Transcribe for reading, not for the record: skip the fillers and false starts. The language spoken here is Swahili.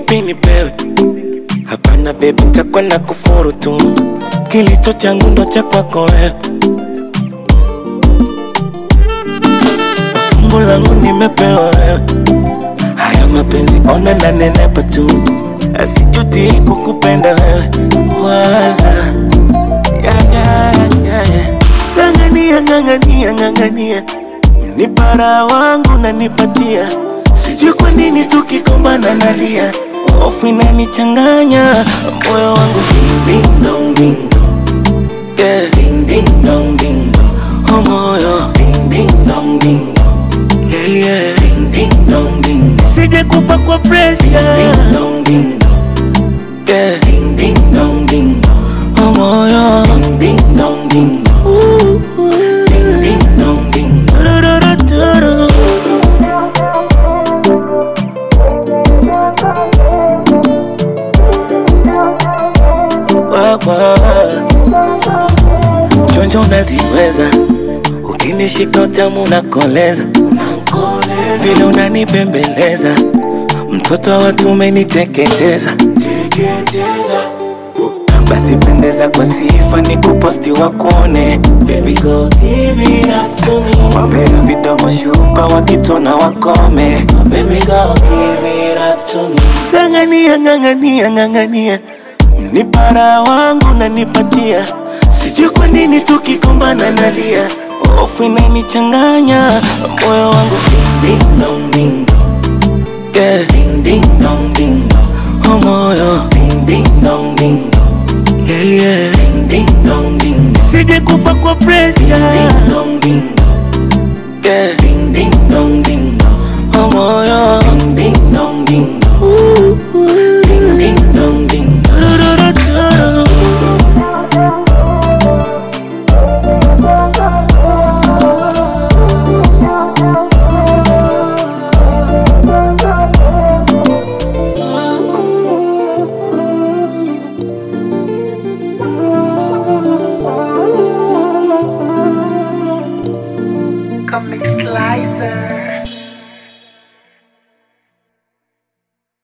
kipi nipewe? Hapana baby, nitakwenda kufuru tu. Kilicho changu ndo cha kwako wewe. Fungu langu nimepewa wewe. Haya mapenzi ona na nenepa tu. Asijuti kukupenda wewe wala. Ngangania nipara wangu na nipatia. Sijui kwa nini tukikombana nalia. Hofu inanichanganya moyo wangu. Ding ding dong ding dong. Yeah. Ding ding dong ding dong. Oh moyo. Ding ding dong ding dong. Yeah yeah. Ding ding dong ding dong. Sije kufa kwa pressure. Ding ding dong ding dong. Yeah. Ding ding dong ding dong. Oh moyo. Ding ding dong ding dong. Ding ding dong ding dong. Chonjo unaziweza. Ukinishika utamu nakoleza. Vile unanipembeleza. Mtoto wa watu umeniteketeza. Basi pendeza kwa sifa ni kuposti wakuone. Baby go give it up to me. Wapea vidomo shupa wakitona wakome. Baby go give it up to me. Ngangania nipara wangu na nipatia. Sijui kwa nini tukikombana nalia. Hofu inanichanganya moyo wangu. Ding ding dong ding dong. Yeah. Ding ding dong ding dong. Oh moyo. Ding ding dong ding dong. Yeah yeah. Ding ding dong ding dong. Sije kufa kwa pressure. Ding ding dong ding dong. Yeah. Ding ding dong ding dong. Oh moyo.